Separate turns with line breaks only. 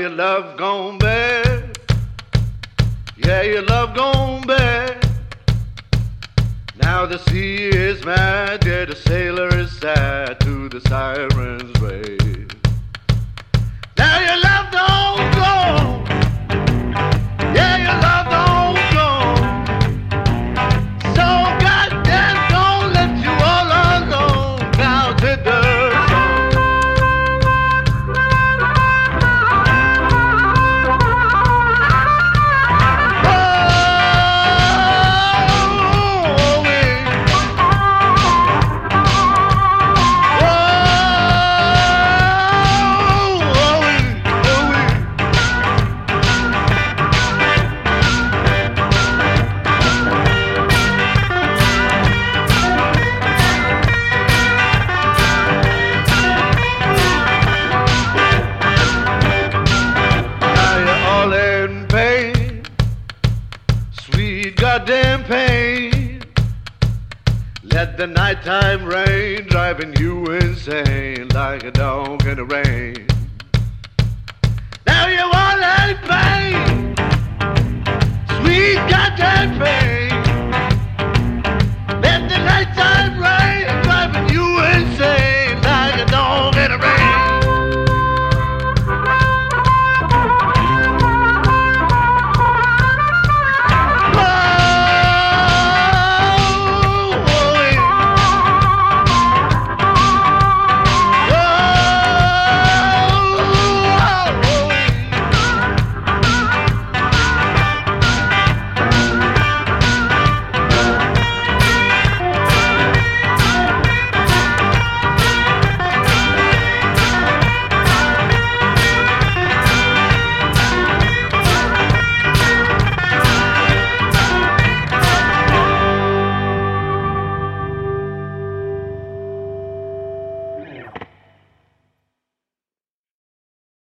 your love gone bad. Yeah, your love gone bad. Now the sea is mad, yeah, the sailor is sad to the sirens rave. Now your love don't go. Yeah, your love don't go. So goddamn don't let you all alone down to the goddamn pain. Let the nighttime rain driving you insane like a dog in the rain. Now you all in pain, sweet goddamn pain.